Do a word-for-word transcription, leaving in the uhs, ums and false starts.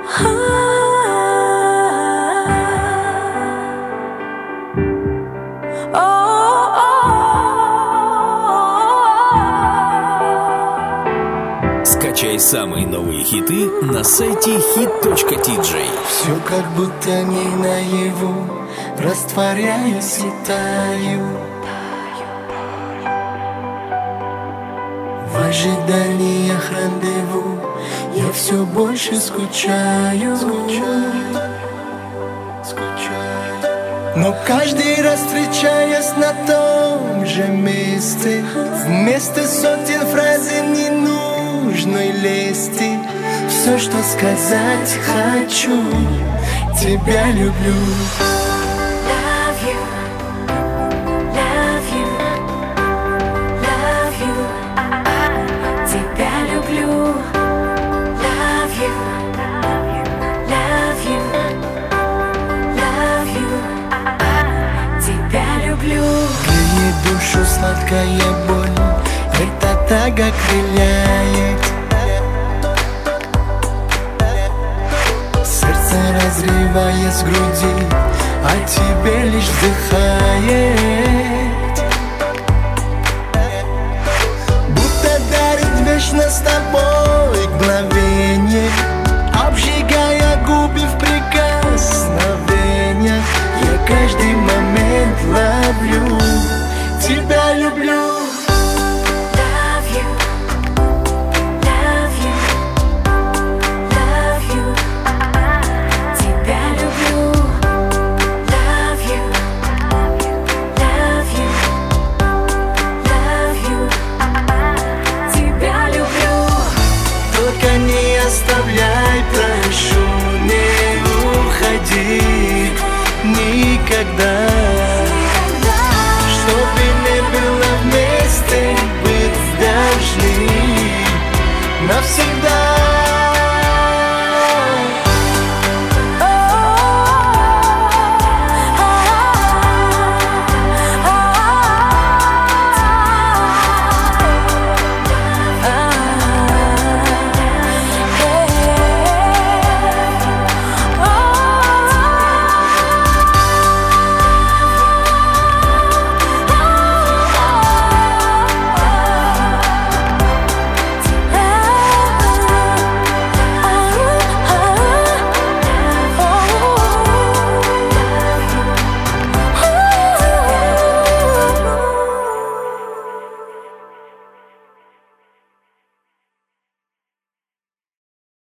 Скачай самые новые хиты на сайте хит точка ти джей. Все как будто не наяву, растворяюсь и таю в ожиданиях рандеву. Я все больше скучаю, скучаю, скучаю. Но каждый раз встречаясь на том же месте, вместо сотен фраз и ненужной лести, все, что сказать хочу, тебя люблю. Греет душу сладкая боль, эта тага окрыляет. Сердце разрываясь в груди, а тебе лишь вздыхает. Будто дарит вечно с тобой мгновенье, обжигая губы в прикосновениях. Я каждый момент ловлю, тебя люблю. Оставляй, прошу, не уходи никогда. Чтобы не было вместе, быть должны навсегда.